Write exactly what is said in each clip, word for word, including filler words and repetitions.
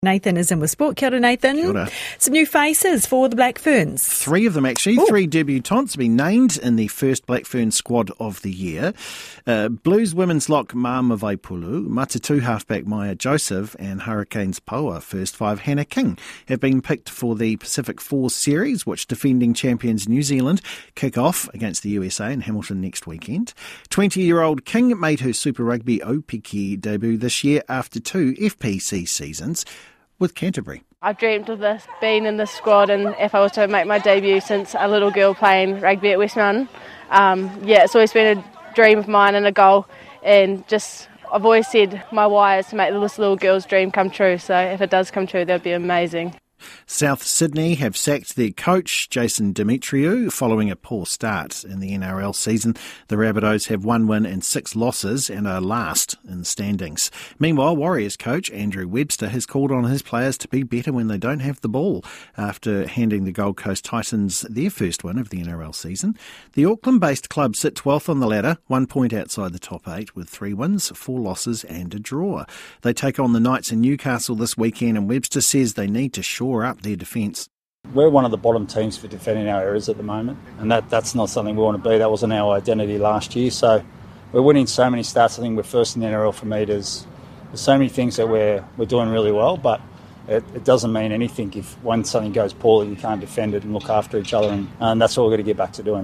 Nathan is in with sport. Kia ora, Nathan. Kia ora. Some new faces for the Black Ferns. Three of them, actually. Ooh. Three debutantes have been named in the first Black Fern squad of the year. Uh, Blues women's lock Mama Vaipulu, Matatu halfback Maya Joseph, and Hurricanes Poa first five Hannah King have been picked for the Pacific Four Series, which defending champions New Zealand kick off against the U S A in Hamilton next weekend. twenty-year-old King made her Super Rugby Opiki debut this year after two F P C seasons with Canterbury. I've dreamt of this, being in this squad, and if I was to make my debut since a little girl playing rugby at West Mountain. Um, yeah, it's always been a dream of mine and a goal, and just I've always said my why is to make this little girl's dream come true, so if it does come true, that would be amazing. South Sydney have sacked their coach, Jason Demetriou, following a poor start in the N R L season. The Rabbitohs have one win and six losses and are last in the standings. Meanwhile, Warriors coach Andrew Webster has called on his players to be better when they don't have the ball after handing the Gold Coast Titans their first win of the N R L season. The Auckland-based club sit twelfth on the ladder, one point outside the top eight with three wins, four losses and a draw. They take on the Knights in Newcastle this weekend, and Webster says they need to shore up their defence. We're one of the bottom teams for defending our errors at the moment, and that, that's not something we want to be. That wasn't our identity last year, so we're winning so many starts. I think we're first in the N R L for meters. There's so many things that we're we're doing really well, but it, it doesn't mean anything if when something goes poorly you can't defend it and look after each other, and, and that's what we've got to get back to doing.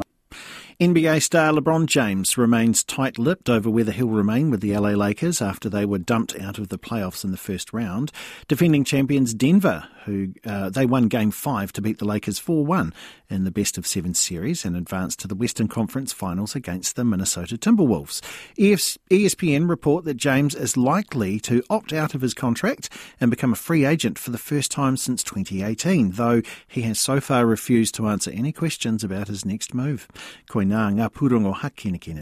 N B A star LeBron James remains tight-lipped over whether he'll remain with the L A Lakers after they were dumped out of the playoffs in the first round. Defending champions Denver, who uh, they won Game five to beat the Lakers four one in the best-of-seven series and advanced to the Western Conference Finals against the Minnesota Timberwolves. E S P N report that James is likely to opt out of his contract and become a free agent for the first time since twenty eighteen, though he has so far refused to answer any questions about his next move. Koe nā ngā pūrongo hake